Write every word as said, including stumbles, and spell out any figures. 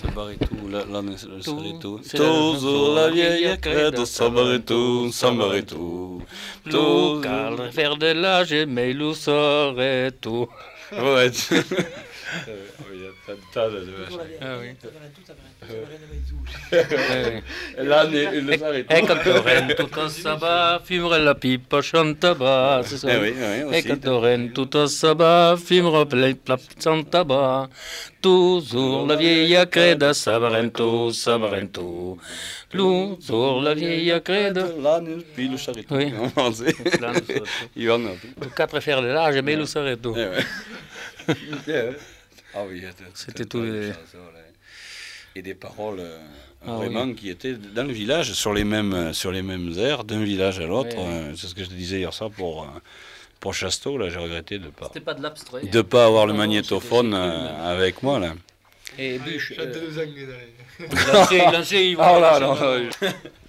Sabaritou, là, là, le Saritou. c'est la chanson Toujours la de la vieille vieille crête de Sabaritou, Sabaritou. Tout cal faire de l'âge, mais il saurait tout. Ouais, tu- il y a tas de tas de vaches. Ah oui. Là, le Saritou. Et quand l'oreille tout ça va, fumerait la pipe, chante bas, c'est ça. Eh oui, oui, aussi. Et quand l'oreille tout ça va, fumerait la pipe, chante bas. Toujours la vieille crède, Sabarento, Sabarento. Toujours la vieille crède. L'âne, puis le Saritou. Oui. On sait. Il va en avoir. Le quatre faire de l'âge, mais il saurait tout. Eh ouais. Yeah. Ah oui, C'était tout les- Et des paroles euh, Ah vraiment oui. qui étaient dans le village sur les mêmes sur les mêmes airs d'un village à l'autre. Ouais. Euh, c'est ce que je te disais hier soir pour euh, pour Chasteau. Là, j'ai regretté de pas C'était pas de l'abstrait. de pas avoir le Non, non, magnétophone c'était- euh, avec moi là. Et Buche. Chante euh, nous anglais. Lancez, lancez, il Ah va. là, non, non,